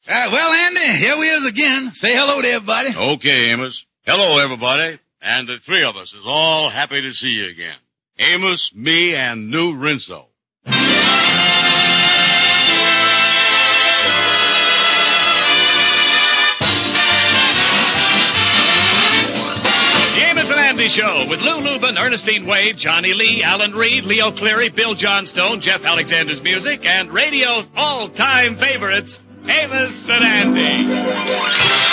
Well, Andy, here we is again. Say hello to everybody. Okay, Amos. Hello, everybody. And the three of us is all happy to see you again. Amos, me, and new Rinso. The Amos and Andy Show with Lou Lubin, Ernestine Wade, Johnny Lee, Alan Reed, Leo Cleary, Bill Johnstone, Jeff Alexander's music, and radio's all-time favorites, Amos and Andy.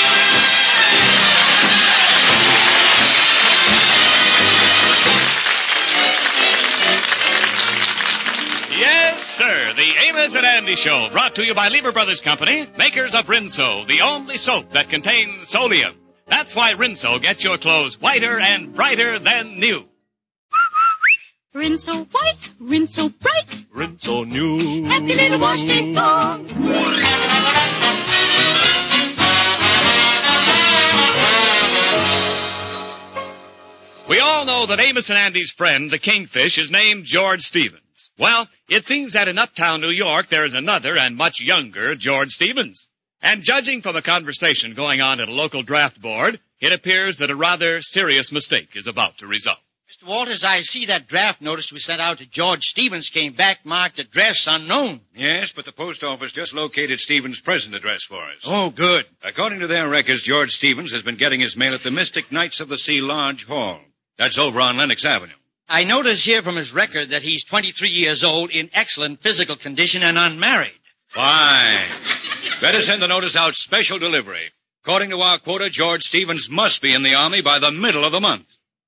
Yes, sir. The Amos and Andy Show, brought to you by Lever Brothers Company, makers of Rinso, the only soap that contains sodium. That's why Rinso gets your clothes whiter and brighter than new. Rinso white, Rinso bright, Rinso new. Happy little wash day song. We all know that Amos and Andy's friend, the Kingfish, is named George Stevens. Well, it seems that in uptown New York there is another and much younger George Stevens. And judging from a conversation going on at a local draft board, it appears that a rather serious mistake is about to result. Mr. Walters, I see that draft notice we sent out to George Stevens came back marked address unknown. Yes, but the post office just located Stevens' present address for us. Oh, good. According to their records, George Stevens has been getting his mail at the Mystic Knights of the Sea Lodge Hall. That's over on Lenox Avenue. I notice here from his record that he's 23 years old, in excellent physical condition, and unmarried. Fine. Better send the notice out special delivery. According to our quota, George Stevens must be in the Army by the middle of the month.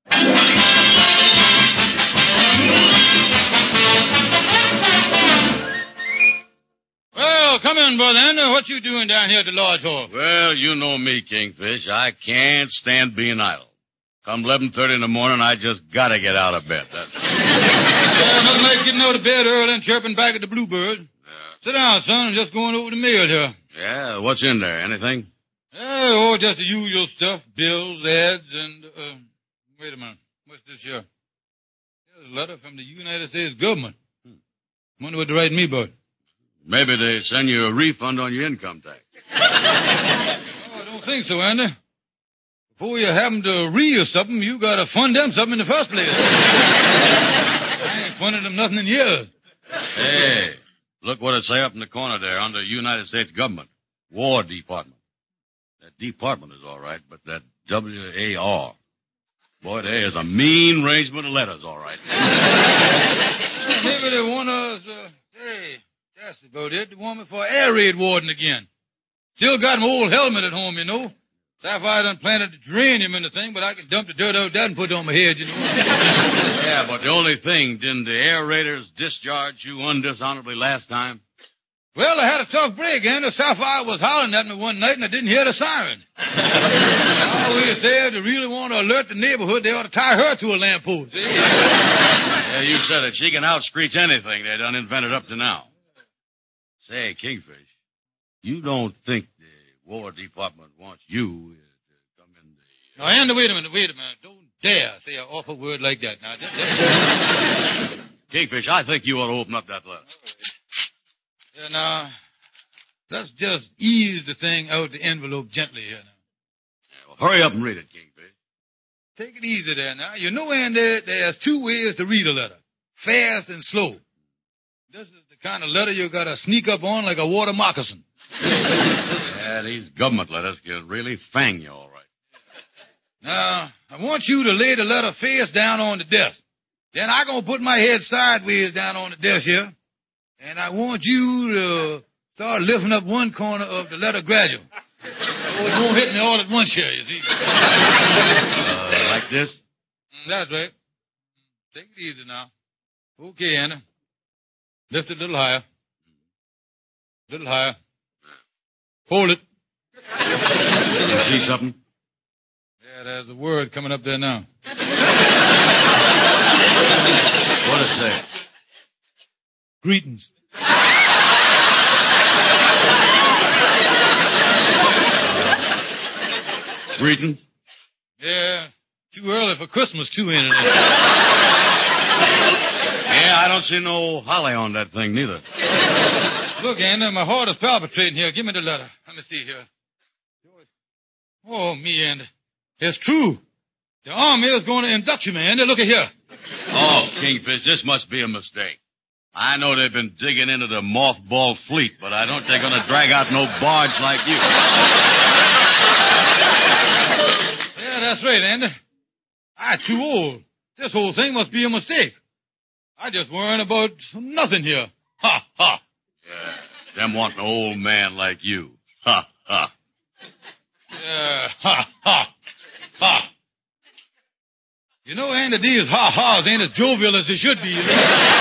Well, come in, Brother Andy. What you doing down here at the Lodge Hall? Well, you know me, Kingfish. I can't stand being idle. Come 11:30 in the morning, I just gotta get out of bed. Nothing like getting out of bed early and chirping back at the Bluebird. Sit down, son. I'm just going over the mail here. Yeah, what's in there? Anything? Just the usual stuff. Bills, ads, and, wait a minute. What's this here? Here's a letter from the United States government. Wonder what they're writing me about. Maybe they send you a refund on your income tax. I don't think so, Andy. Before you happen to read or something, you gotta fund them something in the first place. I ain't funded them nothing in years. Hey, look what it say up in the corner there under United States government. War Department. That department is all right, but that W-A-R. Boy, there is a mean arrangement of letters, all right. Maybe they want us, that's about it. They want me for air raid warden again. Still got my old helmet at home, you know. Sapphire done planted to drain him in the thing, but I can dump the dirt out that and put it on my head, you know. Yeah, but the only thing, didn't the air raiders discharge you undishonorably last time? Well, I had a tough break, and the Sapphire was hollering at me one night, and I didn't hear the siren. I always said if they really want to alert the neighborhood, they ought to tie her to a lamppost. Yeah, you said it. She can outscreech anything they done invented up to now. Say, Kingfish, you don't think the War Department wants you to come in the... Now, Andy, wait a minute. Don't dare say an awful word like that. Now, Kingfish, I think you ought to open up that letter. Yeah, now, let's just ease the thing out the envelope gently here now. Yeah, well, hurry up and read it, Kingfish. Take it easy there now. You know, Andy, there's two ways to read a letter. Fast and slow. This is the kind of letter you gotta sneak up on like a water moccasin. Yeah, these government letters can really fang you all right. Now, I want you to lay the letter face down on the desk. Then I'm gonna put my head sideways down on the desk here. And I want you to start lifting up one corner of the letter gradual. So it won't hit me all at once here, you see. Like this? That's right. Take it easy now. Okay, Anna. Lift it a little higher. A little higher. Hold it. You see something? Yeah, there's a word coming up there now. What does it say? Greetings. Greetings? Yeah, too early for Christmas, too, ain't it? Yeah, I don't see no holly on that thing, neither. Look, Andy, my heart is palpitating here. Give me the letter. Let me see here. Oh, me, Andy. It's true. The Army is going to induct you, man. Andy, look at here. Oh, Kingfish, this must be a mistake. I know they've been digging into the mothball fleet, but I don't think they're going to drag out no barge like you. Yeah, that's right, Andy. I'm too old. This whole thing must be a mistake. I just worrying about nothing here. Ha, ha. Yeah, them wanting an old man like you. Ha, ha. Yeah, ha, ha, ha. You know, Andy, these ha-has ain't as jovial as they should be, you know?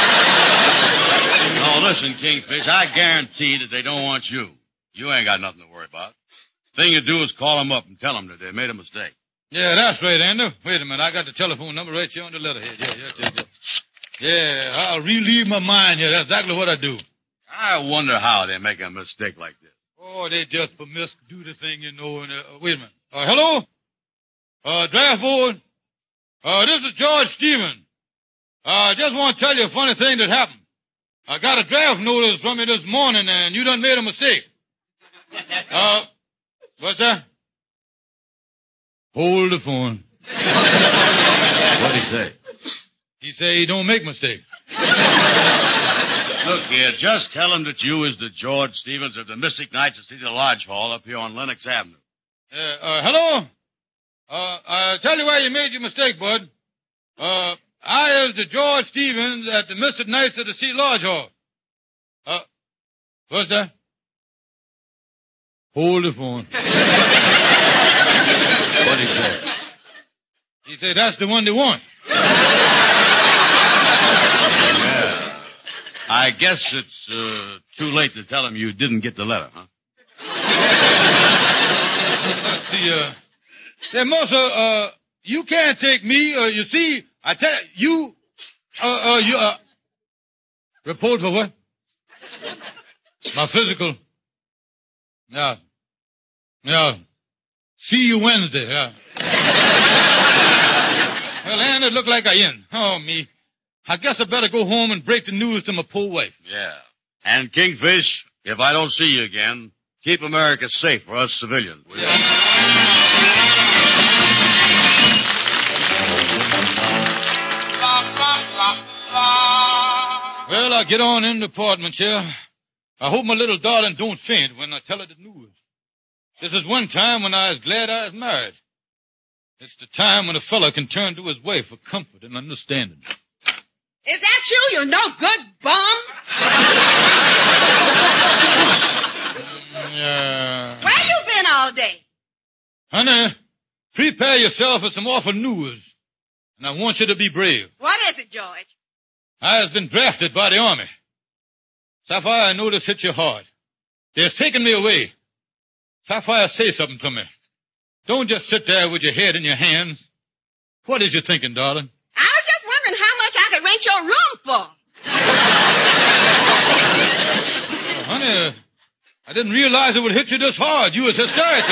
No, listen, Kingfish, I guarantee that they don't want you. You ain't got nothing to worry about. Thing you do is call them up and tell them that they made a mistake. Yeah, that's right, Andy. Wait a minute, I got the telephone number right here on the letterhead. Yeah, I'll relieve my mind here. That's exactly what I do. I wonder how they make a mistake like this. Oh, they just do the thing, you know. And wait a minute. Hello? Draft board? This is George Stevens. I just want to tell you a funny thing that happened. I got a draft notice from you this morning, and you done made a mistake. What's that? Hold the phone. What'd he say? He say he don't make mistakes. Look here, just tell him that you is the George Stevens of the Mystic Knights of Cedar Lodge Hall up here on Lenox Avenue. Hello? I tell you why you made your mistake, bud. I is the George Stevens at the Mystic Knights of the Cedar Lodge Hall. What's that? Hold the phone. What'd he say? He said that's the one they want. Yeah. I guess it's too late to tell him you didn't get the letter, huh? Let's see, there must, you can't take me, you see, I tell you, report for what? My physical. Yeah. See you Wednesday, yeah. Well, and it looked like I in. Oh, me. I guess I better go home and break the news to my poor wife. Yeah. And Kingfish, if I don't see you again, keep America safe for us civilians, will you? Well, I'll get on in the apartment here. I hope my little darling don't faint when I tell her the news. This is one time when I was glad I was married. It's the time when a fella can turn to his wife for comfort and understanding. Is that you, you no good bum? Yeah. Where you been all day? Honey, prepare yourself for some awful news. And I want you to be brave. What is it, George? I has been drafted by the Army. Sapphire, I know this hit you hard. They're taking me away. Sapphire, say something to me. Don't just sit there with your head in your hands. What is you thinking, darling? I was just wondering how much I could rent your room for. Oh, honey, I didn't realize it would hit you this hard. You was hysterical.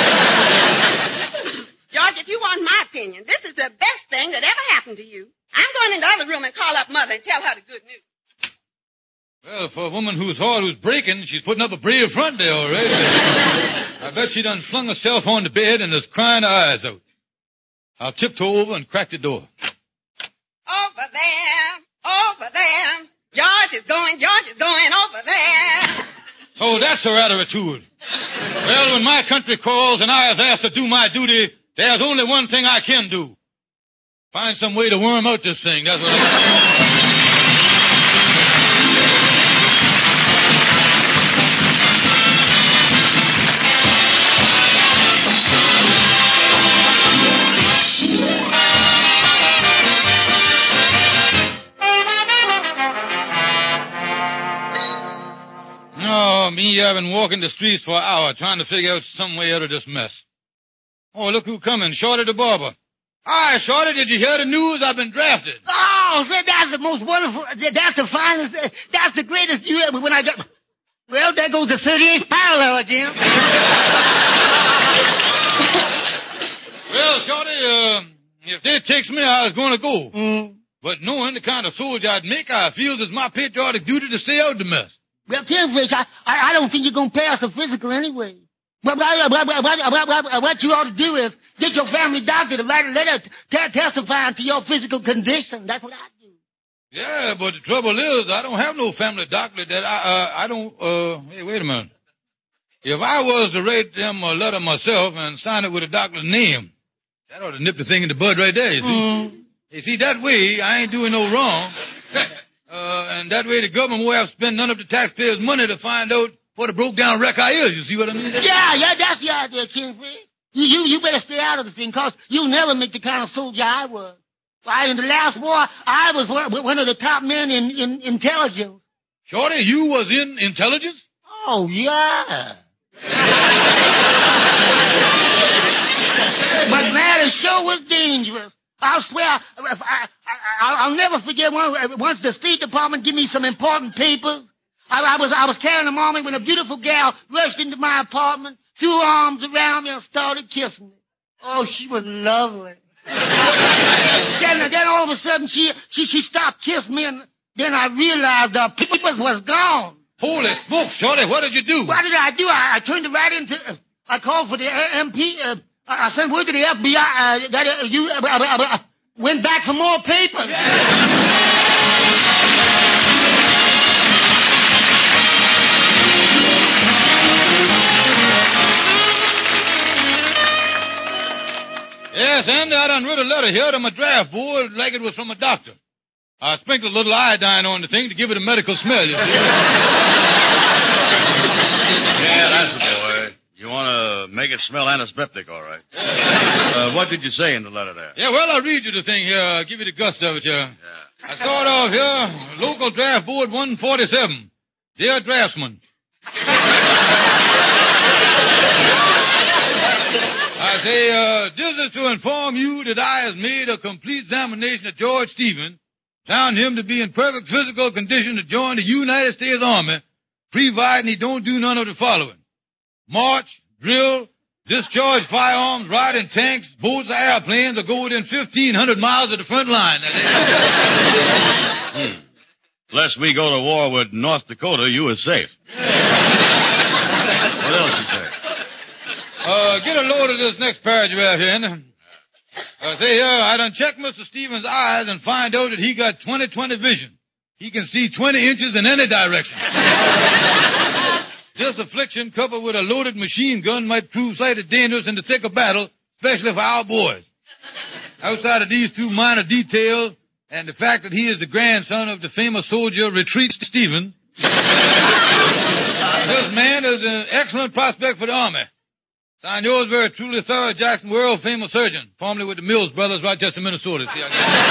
George, if you want my opinion, this is the best thing that ever happened to you. I'm going in the other room and call up Mother and tell her the good news. Well, for a woman whose heart was breaking, she's putting up a brave front there, all right. I bet she done flung herself on the bed and is crying her eyes out. I'll tiptoe over and crack the door. Over there, George is going over there. So that's her attitude. Well, when my country calls and I is asked to do my duty, there's only one thing I can do. Find some way to worm out this thing. That's what I Oh, me, I've been walking the streets for an hour trying to figure out some way out of this mess. Oh, look who's coming, Shorty the barber. Hi, Shorty, did you hear the news? I've been drafted. Oh, sir, that's the most wonderful, that's the finest, that's the greatest you ever, when I got, well, there goes the 38th parallel again. Well, Shorty, if they takes me, I was going to go. But knowing the kind of soldier I'd make, I feel it's my patriotic duty to stay out of the mess. Well, Kingfish, I don't think you're gonna pass a physical anyway. What you ought to do is get your family doctor to write a letter testifying to your physical condition. That's what I do. Yeah, but the trouble is, I don't have no family doctor that I don't, hey, wait a minute. If I was to write them a letter myself and sign it with a doctor's name, that ought to nip the thing in the bud right there, you see. Mm. You see, that way, I ain't doing no wrong. And that way the government won't have to spend none of the taxpayers' money to find out what a broke down wreck I is. You see what I mean? Yeah, that's the idea, Kingfish. You better stay out of the thing, cause you'll never make the kind of soldier I was. Why, in the last war, I was one of the top men in intelligence. Shorty, you was in intelligence? Oh, yeah. But man, it sure was dangerous. I'll swear, I'll never forget once the State Department gave me some important papers. I was carrying them on me when a beautiful gal rushed into my apartment, threw arms around me and started kissing me. Oh, she was lovely. Then all of a sudden she stopped kissing me, and then I realized the papers was gone. Holy smoke, Shorty, what did you do? What did I do? I turned it right into, I called for the MP, I sent word to the FBI, that you went back for more papers. Yes, Andy, I done wrote a letter here to my draft board like it was from a doctor. I sprinkled a little iodine on the thing to give it a medical smell, you see. Yeah, that's the boy. You want to make it smell antiseptic, all right. What did you say in the letter there? Yeah, well, I'll read you the thing here. I'll give you the gust of it here. Yeah. I start off here, local draft board 147. Dear draftsman. I say, this is to inform you that I has made a complete examination of George Stevens, found him to be in perfect physical condition to join the United States Army, providing he don't do none of the following: march, drill, discharge firearms, ride in tanks, boats, or airplanes, or go within 1,500 miles of the front line. Unless we go to war with North Dakota, you is safe. What else you say? Get a load of this next paragraph here. Say here, I done checked Mr. Stevens' eyes and find out that he got 20/20 vision. He can see 20 inches in any direction. This affliction, coupled with a loaded machine gun, might prove slightly dangerous in the thick of battle, especially for our boys. Outside of these two minor details, and the fact that he is the grandson of the famous soldier Retreat Stevens, this man is an excellent prospect for the Army. Sign yours very truly, Thorough Jackson, world famous surgeon, formerly with the Mills Brothers, Rochester, Minnesota. See,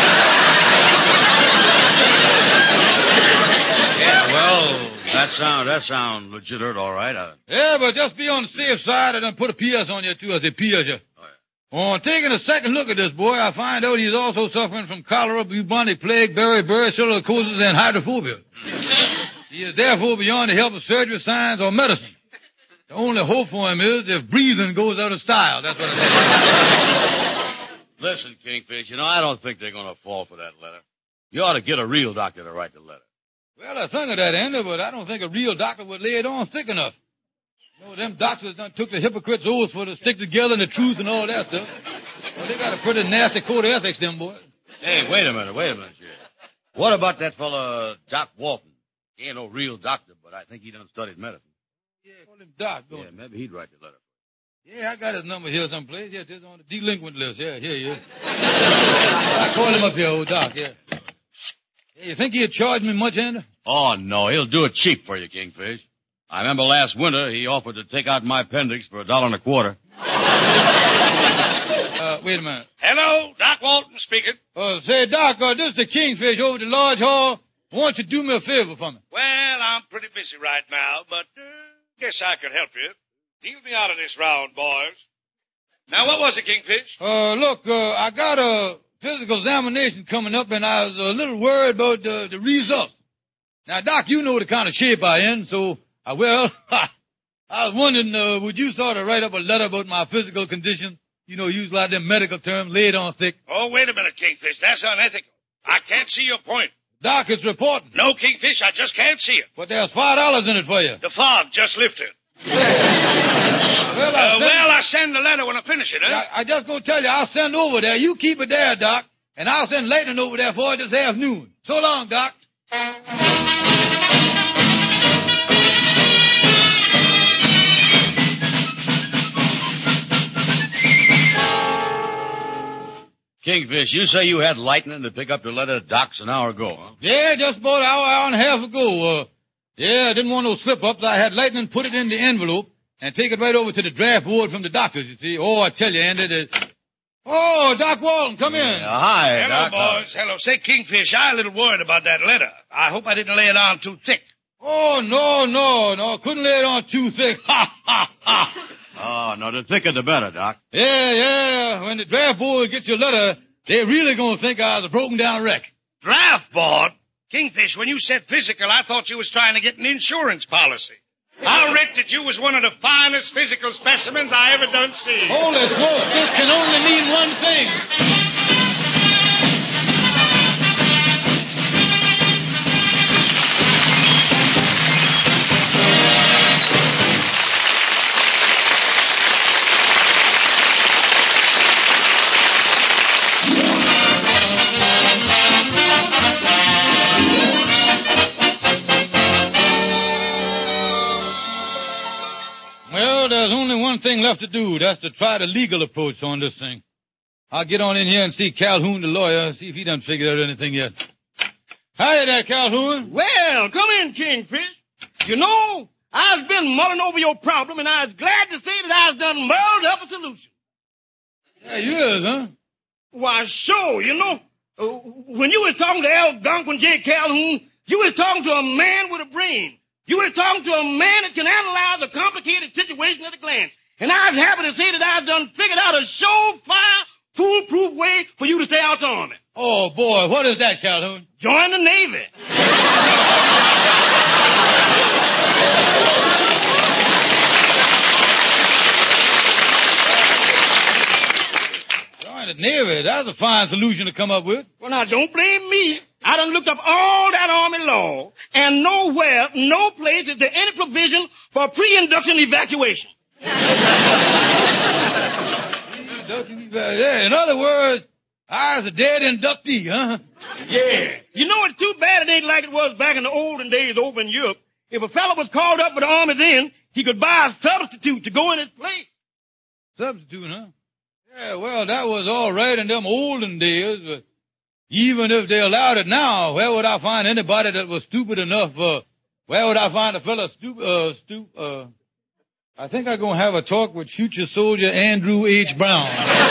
Yeah, well, that sound legit, all right. Yeah, but just be on the safe side. I done put a P.S. on you, too. I say P.S. Oh, yeah. On taking a second look at this boy, I find out he's also suffering from cholera, bubonic plague, beriberi, silicosis, and hydrophobia. He is therefore beyond the help of surgery, science, or medicine. The only hope for him is if breathing goes out of style. That's what I say. Listen, Kingfish, I don't think they're going to fall for that letter. You ought to get a real doctor to write the letter. Well, I think of that, Andy, but I don't think a real doctor would lay it on thick enough. Them doctors done took the hypocrite's oath for to stick together and the truth and all that stuff. Well, they got a pretty nasty code of ethics, them boys. Hey, wait a minute, Sheriff. What about that fella, Doc Walton? He ain't no real doctor, but I think he done studied medicine. Yeah, call him Doc, don't Yeah, maybe he'd write the letter. Yeah, I got his number here someplace. Yeah, it's on the delinquent list. Yeah, here he is. I call him up here, old Doc, yeah. Hey, you think he'd charge me much, Andy? Oh, no, he'll do it cheap for you, Kingfish. I remember last winter he offered to take out my appendix for $1.25. Wait a minute. Hello, Doc Walton speaking. Say, Doc, this is the Kingfish over at the Lodge Hall. Won't you do me a favor for me? Well, I'm pretty busy right now, but guess I could help you. Deal me out of this round, boys. Now, what was it, Kingfish? Look, I got a physical examination coming up, and I was a little worried about the results. Now, Doc, you know the kind of shape I am, so, I was wondering, would you sort of write up a letter about my physical condition? Use a lot of them medical terms, lay it on thick. Oh, wait a minute, Kingfish. That's unethical. I can't see your point. Doc, it's reporting. No, Kingfish, I just can't see it. But there's $5 in it for you. The fog just lifted. Well, I'll send the letter when I finish it, huh? I just gonna tell you, I'll send over there. You keep it there, Doc. And I'll send Leighton over there for it this afternoon. So long, Doc. Kingfish, you say you had lightning to pick up your letter to Doc's an hour ago, huh? Yeah, just about an hour and a half ago. I didn't want no slip-ups. I had Lightning put it in the envelope and take it right over to the draft board from the doctors, you see. Oh, I tell you, Andy, Oh, Doc Walton, come in. Hi, Hello, Doc. boys. Hello. Say, Kingfish, I'm a little worried about that letter. I hope I didn't lay it on too thick. Oh, no. Couldn't lay it on too thick. Ha, ha, ha. Oh, no, the thicker the better, Doc. Yeah. When the draft board gets your letter, they're really gonna think I was a broken down wreck. Draft board? Kingfish, when you said physical, I thought you was trying to get an insurance policy. I reckon that you was one of the finest physical specimens I ever done see. Holy smoke, this can only mean one thing. Well, there's only one thing left to do. That's to try the legal approach on this thing. I'll get on in here and see Calhoun, the lawyer, see if he done figured out anything yet. Hiya there, Calhoun. Well, come in, Kingfish. You know, I've been mulling over your problem, and I was glad to say that I've done mulled up a solution. Yeah, you is, huh? Why, sure, you know, when you was talking to Algonquin J. Calhoun, you was talking to a man with a brain. You was talking to a man that can analyze a complicated situation at a glance. And I was happy to say that I've done figured out a surefire, foolproof way for you to stay out the Army. Oh, boy, what is that, Calhoun? Join the Navy. Join the Navy. That's a fine solution to come up with. Well, now, don't blame me. I done looked up all that Army law, and nowhere, no place is there any provision for pre-induction evacuation. Yeah, in other words, I was a dead inductee, huh? Yeah. You know, it's too bad it ain't like it was back in the olden days over in Europe. If a fellow was called up for the Army then, he could buy a substitute to go in his place. Substitute, huh? Yeah, well, that was all right in them olden days, but even if they allowed it now, where would I find anybody that was stupid enough, where would I find a fella I think I'm gonna have a talk with future soldier Andrew H. Brown.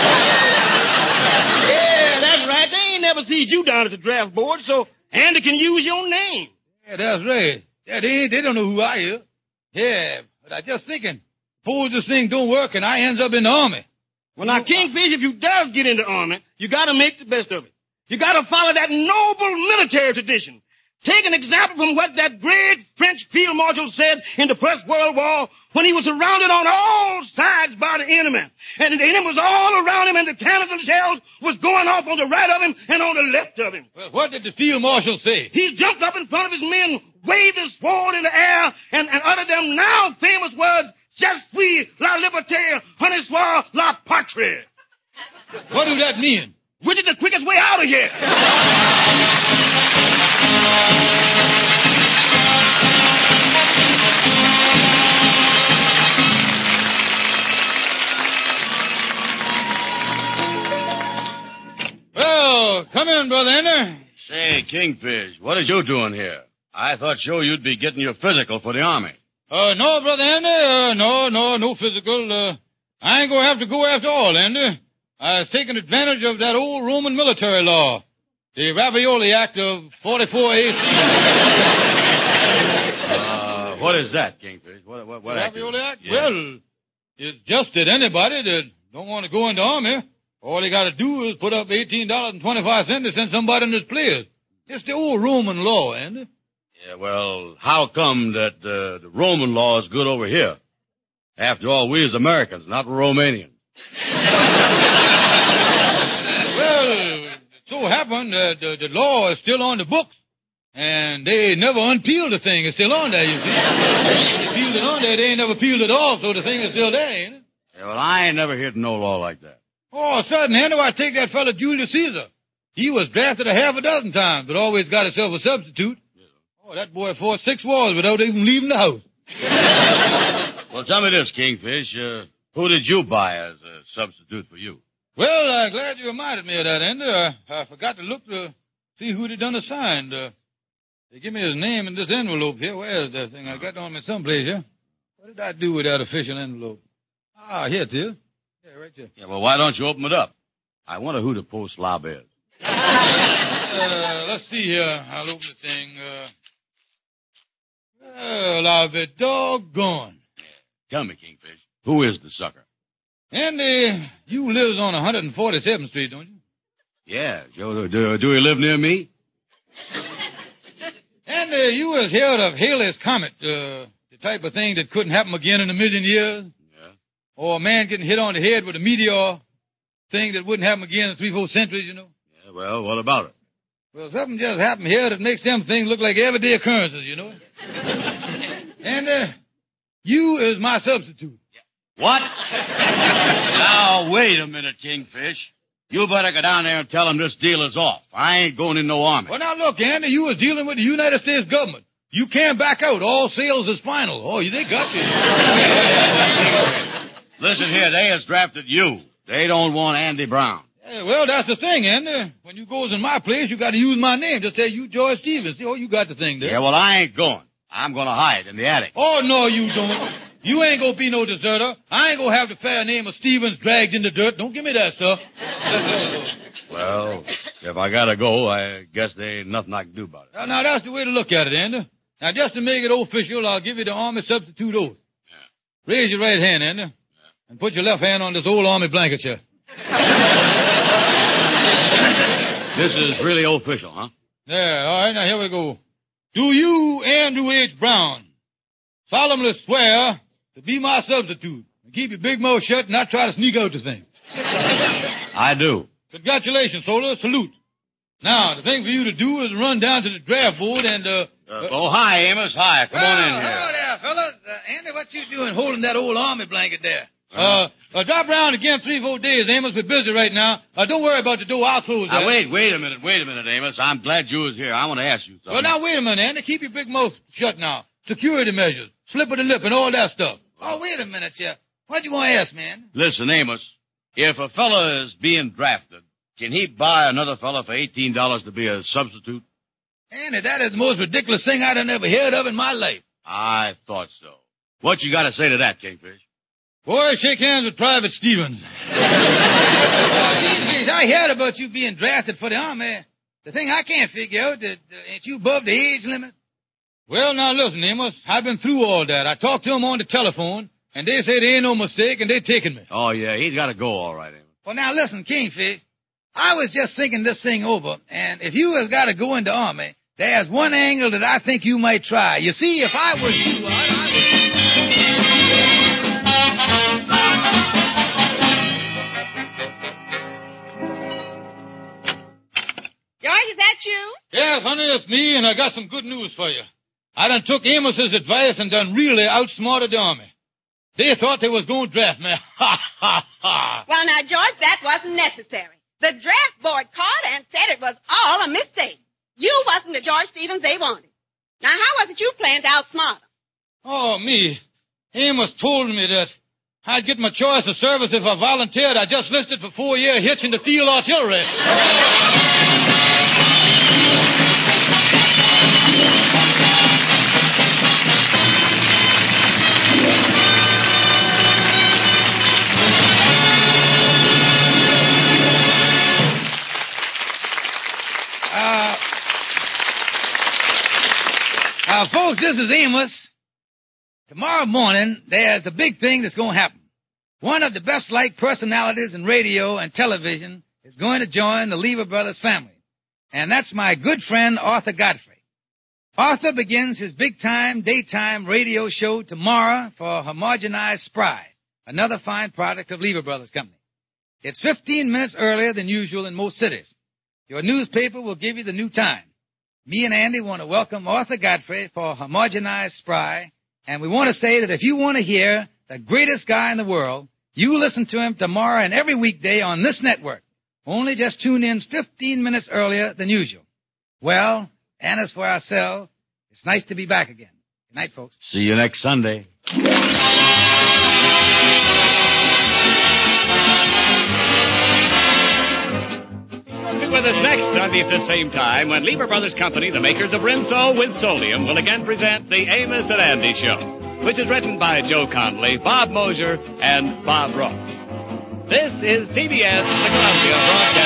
Yeah, that's right. They ain't never seen you down at the draft board, so Andy can use your name. Yeah, that's right. Yeah, they don't know who I am. Yeah, but I just thinking, suppose this thing don't work and I ends up in the Army. Well, now, Kingfish, if you does get in the Army, you gotta make the best of it. You gotta follow that noble military tradition. Take an example from what that great French field marshal said in the First World War when he was surrounded on all sides by the enemy. And the enemy was all around him and the cannons and shells was going off on the right of him and on the left of him. Well, what did the field marshal say? He jumped up in front of his men, waved his sword in the air, and uttered them now famous words, "Je suis la liberté, honey soit la patrie." What do that mean? Which is the quickest way out of here. Well, come in, Brother Ender. Say, Kingfish, what is you doing here? I thought sure you'd be getting your physical for the Army. No, Brother Ender. No physical. I ain't gonna have to go after all, Ender. I was taking advantage of that old Roman military law, the Ravioli Act of 44 AC. What is that, Kingfish? What Ravioli Act? Yeah. Well, it's just that anybody that don't want to go in the Army, all they got to do is put up $18.25 to send somebody in his place. It's the old Roman law, Ender. Yeah, well, how come that the Roman law is good over here? After all, we as Americans, not Romanians. Well, it so happened that the law is still on the books, And they never unpeeled the thing. It's still on there, you see. They peeled it on there. They ain't never peeled it off, so the thing is still there, ain't it? Yeah, well, I ain't never heard no law like that. Oh, sudden, how do I take that fella Julius Caesar? He was drafted a half a dozen times, but always got himself a substitute. Oh, that boy fought 6 wars without even leaving the house. Well, tell me this, Kingfish. Who did you buy as a substitute for you? Well, glad you reminded me of that, Andy. I forgot to look to see who they done assigned. They give me his name in this envelope here. Where is that thing? I got it on me someplace here. What did I do with that official envelope? Ah, here it is. Yeah, right there. Yeah, well, why don't you open it up? I wonder who the post slob is. Let's see here. I'll open the thing. Well, I'll be doggone. Yeah. Tell me, Kingfish, who is the sucker? Andy, you lives on 147th Street, don't you? Yeah, Joe, do he live near me? Andy, you was heard of Halley's Comet, the type of thing that couldn't happen again in a million years? Yeah. Or a man getting hit on the head with a meteor, thing that wouldn't happen again in 3-4 centuries, you know? Yeah, well, what about it? Well, something just happened here that makes them things look like everyday occurrences, you know? And, you is my substitute. What? Now, wait a minute, Kingfish. You better go down there and tell him this deal is off. I ain't going in no army. Well, now look, Andy, you was dealing with the United States government. You can't back out. All sales is final. Oh, they got you. Listen here, they has drafted you. They don't want Andy Brown. Yeah, well, that's the thing, Andy. When you goes in my place, you got to use my name. Just say you George Stevens. See, oh, you got the thing there. Yeah, well, I ain't going. I'm going to hide in the attic. Oh, no, you don't. You ain't gonna be no deserter. I ain't gonna have the fair name of Stevens dragged in the dirt. Don't give me that stuff. Well, if I gotta go, I guess there ain't nothing I can do about it. Now, that's the way to look at it, Andy. Now, just to make it official, I'll give you the Army substitute oath. Yeah. Raise your right hand, Andy. Yeah. And put your left hand on this old Army blanket here. This is really official, huh? Yeah, all right, now here we go. Do you, Andrew H. Brown, solemnly swear to be my substitute and keep your big mouth shut and not try to sneak out the thing? I do. Congratulations, soldier. Salute. Now, the thing for you to do is run down to the draft board and, oh, hi, Amos. Hi. Come on in here. Hello there, fellas. Andy, what you doing holding that old Army blanket there? Drop around again 3-4 days, Amos. We're busy right now. Don't worry about the door. I'll close that. Now, wait a minute, Amos. I'm glad you was here. I want to ask you something. Well, now, wait a minute, Andy. Keep your big mouth shut now. Security measures, slip of the lip, and all that stuff. Oh, wait a minute, yeah. What you want to ask, man? Listen, Amos, if a fella is being drafted, can he buy another fella for $18 to be a substitute? Andy, that is the most ridiculous thing I'd ever heard of in my life. I thought so. What you got to say to that, Kingfish? Boy, shake hands with Private Stevens. I heard about you being drafted for the Army. The thing I can't figure out, ain't you above the age limit? Well, now listen, Amos, I've been through all that. I talked to them on the telephone, and they say there ain't no mistake, and they taking me. Oh, yeah, he's got to go all right, Amos. Well, now listen, Kingfish, I was just thinking this thing over, and if you has got to go in the Army, there's one angle that I think you might try. You see, if I was you, I would... George, is that you? Yes, honey, it's me, and I got some good news for you. I done took Amos's advice and done really outsmarted the Army. They thought they was going to draft me. Ha, ha, ha. Well, now, George, that wasn't necessary. The draft board called and said it was all a mistake. You wasn't the George Stevens they wanted. Now, how was it you planned to outsmart them? Oh, me. Amos told me that I'd get my choice of service if I volunteered. I just listed for 4-year hitch in the field artillery. Folks, this is Amos. Tomorrow morning, there's a big thing that's going to happen. One of the best-liked personalities in radio and television is going to join the Lever Brothers family. And that's my good friend, Arthur Godfrey. Arthur begins his big-time, daytime radio show tomorrow for Homogenized Spry, another fine product of Lever Brothers Company. It's 15 minutes earlier than usual in most cities. Your newspaper will give you the new time. me and Andy want to welcome Arthur Godfrey for Homogenized Spry, and we want to say that if you want to hear the greatest guy in the world, you listen to him tomorrow and every weekday on this network. Only just tune in 15 minutes earlier than usual. Well, and as for ourselves, it's nice to be back again. Good night, folks. See you next Sunday. Be with us next Sunday at the same time when Lever Brothers Company, the makers of Rinso with Solium, will again present the Amos and Andy Show, which is written by Joe Conley, Bob Mosier, and Bob Ross. This is CBS, the Columbia Broadcasting